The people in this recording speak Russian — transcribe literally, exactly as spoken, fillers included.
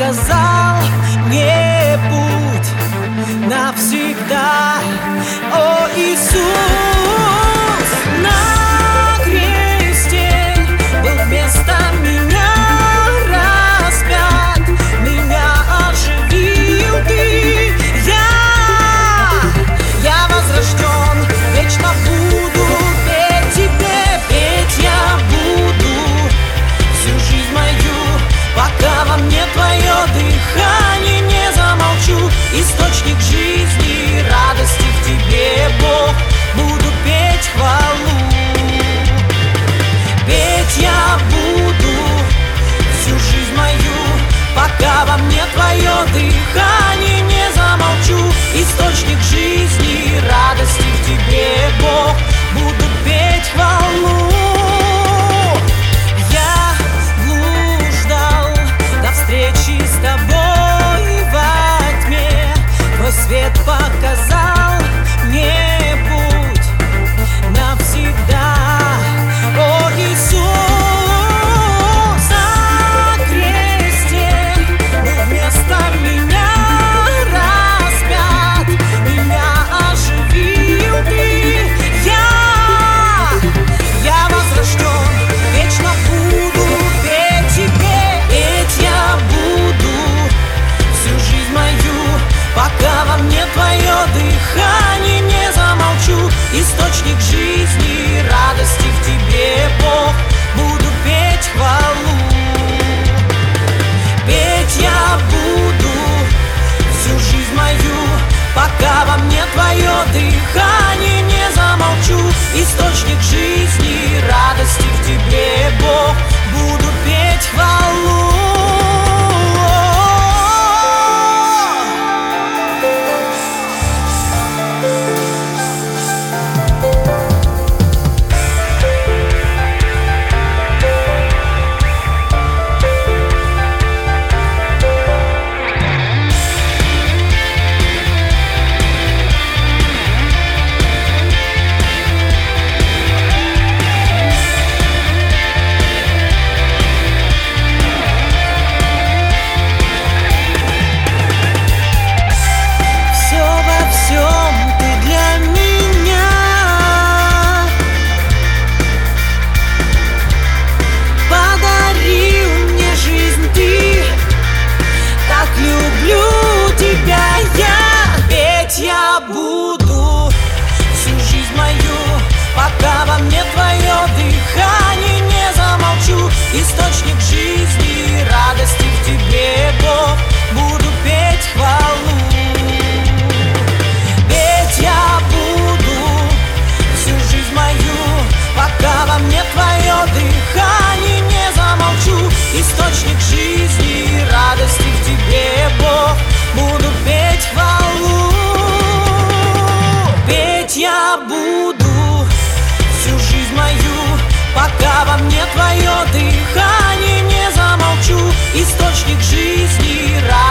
показал мне путь навсегда. О, Иисус, на кресте был вместо меня распят, меня оживил Ты. Я, я возрожден, вечно буду петь Тебе, петь я буду всю жизнь мою, пока во мне Твое дыхание, не замолчу. Источник жизни, радости в Тебе, Бог, буду петь хвалу. Петь я буду всю жизнь мою, пока во мне Твое дыхание, не замолчу. Источник жизни, радости в Тебе, Бог, буду петь хвалу. Я блуждал до встречи с Тобой во тьме, Твой свет показал мне путь навсегда. О, Иисус, на кресте был вместо меня распят, меня оживил Ты. Я, я возрожден, вечно буду петь Тебе, петь я буду всю жизнь мою, пока во мне Твое дыхание, не замолчу. Источник жизни, радости в Тебе, Бог, буду петь хвалу. Петь я буду всю жизнь мою, пока во мне Твое дыхание, не замолчу. Источник жизни, радости в Тебе, Бог, буду петь хвалу. Я буду всю жизнь мою, пока во мне Твое дыхание, не замолчу. Источник жизни, радости в Тебе, Бог, буду петь хвалу. Петь я буду всю жизнь мою, пока во мне Твое дыхание, не замолчу. Источник жизни, радости в Тебе, Бог, буду петь хвалу. Петь я буду всю жизнь мою, пока во мне Твое дыхание, не замолчу. Источник жизни, радости